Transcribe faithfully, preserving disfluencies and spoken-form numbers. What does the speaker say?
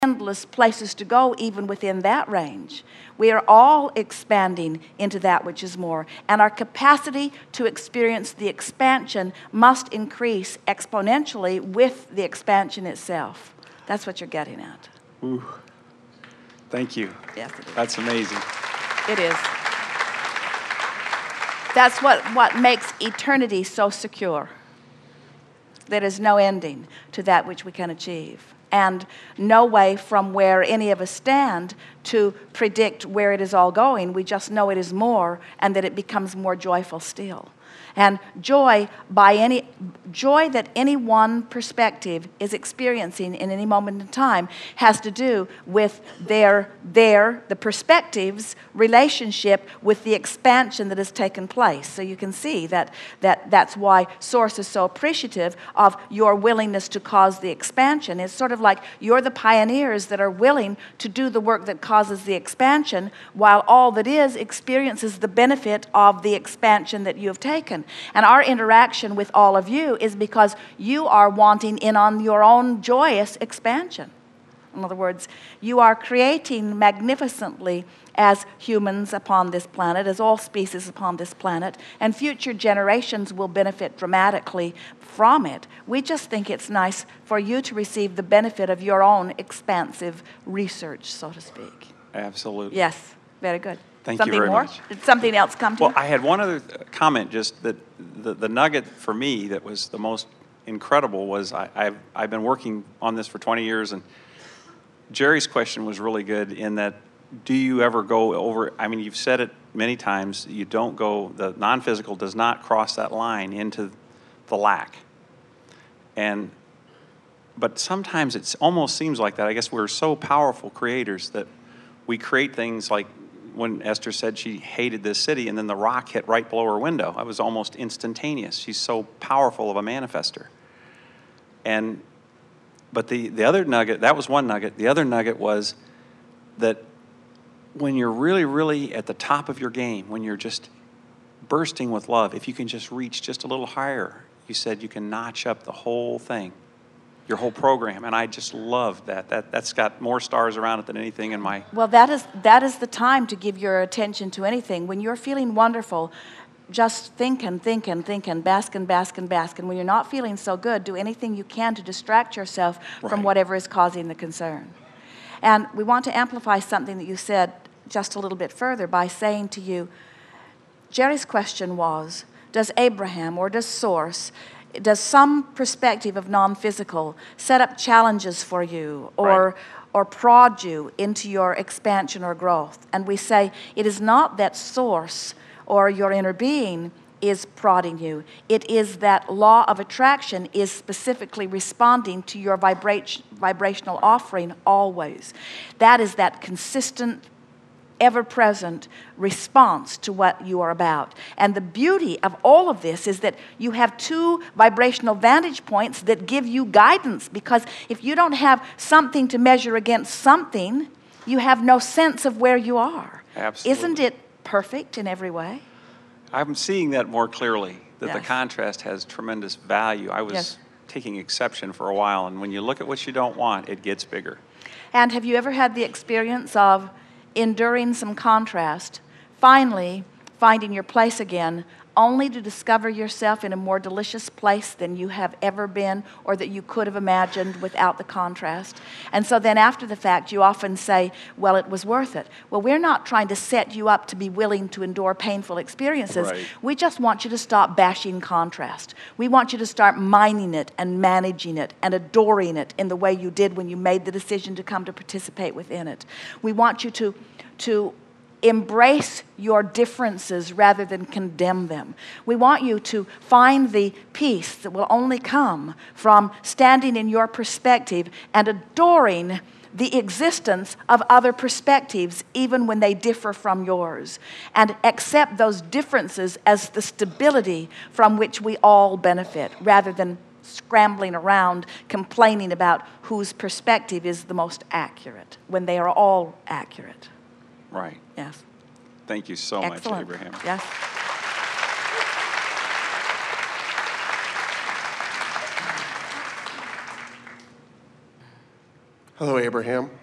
endless places to go even within that range. We are all expanding into that which is more. And our capacity to experience the expansion must increase exponentially with the expansion itself. That's what you're getting at. Ooh. Thank you. Yes, it is. That's amazing. It is. That's what, what makes eternity so secure. There is no ending to that which we can achieve, and no way from where any of us stand to predict where it is all going. We just know it is more, and that it becomes more joyful still. And joy by any joy that any one perspective is experiencing in any moment in time has to do with their their the perspective's relationship with the expansion that has taken place. So you can see that that that's why Source is so appreciative of your willingness to cause the expansion. It's sort of like you're the pioneers that are willing to do the work that causes the expansion, while all that is experiences the benefit of the expansion that you have taken. And our interaction with all of you is because you are wanting in on your own joyous expansion. In other words, you are creating magnificently as humans upon this planet, as all species upon this planet, and future generations will benefit dramatically from it. We just think it's nice for you to receive the benefit of your own expansive research, so to speak. Absolutely. Yes, very good. Thank something you very more? much. Did something else come to Well, you? I had one other th- comment, just that the, the nugget for me that was the most incredible was I, I've, I've been working on this for twenty years, and Jerry's question was really good in that, do you ever go over, I mean, you've said it many times, you don't go, the non-physical does not cross that line into the lack. And, but sometimes it almost seems like that. I guess we're so powerful creators that we create things like when Esther said she hated this city and then the rock hit right below her window. It was almost instantaneous. She's so powerful of a manifester. And, but the, the other nugget, that was one nugget. The other nugget was that when you're really, really at the top of your game, when you're just bursting with love, if you can just reach just a little higher, you said you can notch up the whole thing, your whole program. And I just love that. That, that's got more stars around it than anything in my... Well, that is, that is the time to give your attention to anything. When you're feeling wonderful, just think and think and think and bask and bask and bask. And when you're not feeling so good, do anything you can to distract yourself Right. from whatever is causing the concern. And we want to amplify something that you said just a little bit further by saying to you, Jerry's question was, does Abraham or does Source, does some perspective of non-physical set up challenges for you or, Right. or prod you into your expansion or growth? And we say it is not that Source or your inner being is prodding you. It is that law of attraction is specifically responding to your vibration, vibrational offering always. That is that consistent, ever-present response to what you are about. And the beauty of all of this is that you have two vibrational vantage points that give you guidance, because if you don't have something to measure against something, you have no sense of where you are. Absolutely. Isn't it perfect in every way? I'm seeing that more clearly, that Yes. the contrast has tremendous value. I was Yes. taking exception for a while, and when you look at what you don't want, it gets bigger. And have you ever had the experience of enduring some contrast, finally finding your place again, only to discover yourself in a more delicious place than you have ever been or that you could have imagined without the contrast? And so then after the fact, you often say, well, it was worth it. Well, we're not trying to set you up to be willing to endure painful experiences. Right. We just want you to stop bashing contrast. We want you to start mining it and managing it and adoring it in the way you did when you made the decision to come to participate within it. We want you to, to embrace your differences rather than condemn them. We want you to find the peace that will only come from standing in your perspective and adoring the existence of other perspectives, even when they differ from yours, and accept those differences as the stability from which we all benefit, rather than scrambling around complaining about whose perspective is the most accurate, when they are all accurate. Right. Yes. Thank you so Excellent. much, Abraham. Yes. Hello, Abraham.